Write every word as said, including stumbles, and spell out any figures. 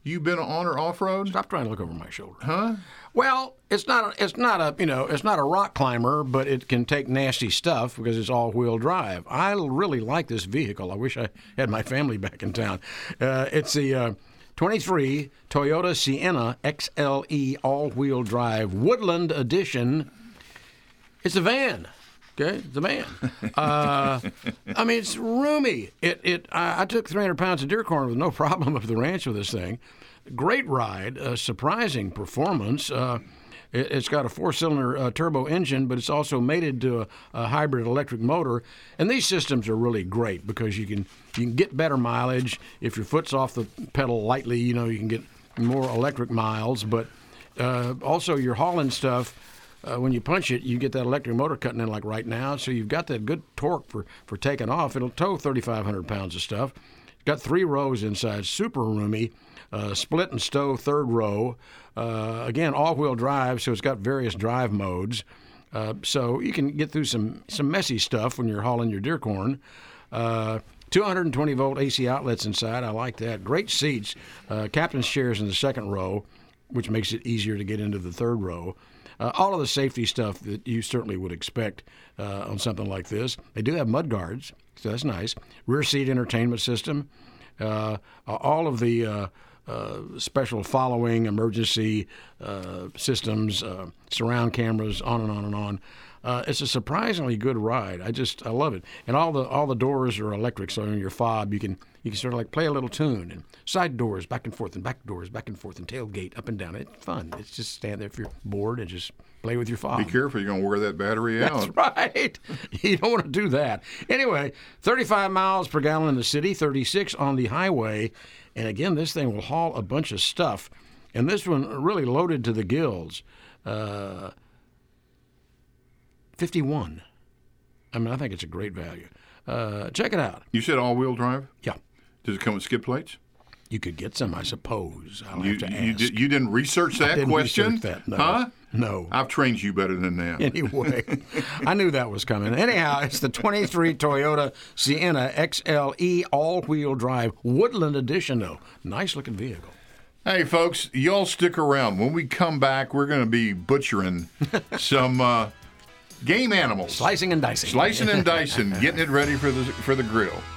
You've been on or off-road? Stop trying to look over my shoulder. Huh? Well, it's not a, it's not a you know it's not a rock climber, but it can take nasty stuff because it's all-wheel drive. I really like this vehicle. I wish I had my family back in town. Uh, it's the uh, twenty-three Toyota Sienna X L E all-wheel drive Woodland Edition. It's a van. Okay, it's a van. Uh, I mean, it's roomy. It it. I, I took three hundred pounds of deer corn with no problem up the ranch with this thing. Great ride, uh, surprising performance. Uh, it, it's got a four-cylinder uh, turbo engine, but it's also mated to a, a hybrid electric motor. And these systems are really great because you can you can get better mileage if your foot's off the pedal lightly. You know, you can get more electric miles, but uh, also you're hauling stuff. Uh, when you punch it, you get that electric motor cutting in like right now, so you've got that good torque for, for taking off. It'll tow thirty-five hundred pounds of stuff. It's got three rows inside, super roomy, uh, split and stow third row. Uh, again, all-wheel drive, so it's got various drive modes. Uh, so you can get through some, some messy stuff when you're hauling your deer corn. Uh, two hundred twenty volt A C outlets inside. I like that. Great seats. Uh, captain's chairs in the second row, which makes it easier to get into the third row. Uh, all of the safety stuff that you certainly would expect uh, on something like this. They do have mud guards, so that's nice. Rear seat entertainment system. Uh, all of the uh, uh, special following, emergency uh, systems, uh, surround cameras, on and on and on. Uh, it's a surprisingly good ride. I just I love it. And all the all the doors are electric, so in your fob you can you can sort of like play a little tune, and side doors back and forth and back doors back and forth and tailgate up and down. It's fun. It's just stand there if you're bored and just play with your fob. Be careful, you're going to wear that battery out. That's right. You don't want to do that. Anyway, thirty-five miles per gallon in the city, thirty-six on the highway. And again, this thing will haul a bunch of stuff. And this one really loaded to the gills. Uh, fifty-one. I mean, I think it's a great value. Uh, check it out. You said all-wheel drive? Yeah. Does it come with skid plates? You could get some, I suppose. I'll You, have to ask. you, did, you didn't research that I didn't question? research that, no. Huh? No. I've trained you better than that. Anyway, I knew that was coming. Anyhow, it's the twenty-three Toyota Sienna X L E all-wheel drive Woodland Edition, though. Nice-looking vehicle. Hey, folks, y'all stick around. When we come back, we're going to be butchering some uh, game animals. Slicing and dicing. Slicing and dicing, getting it ready for the for the grill.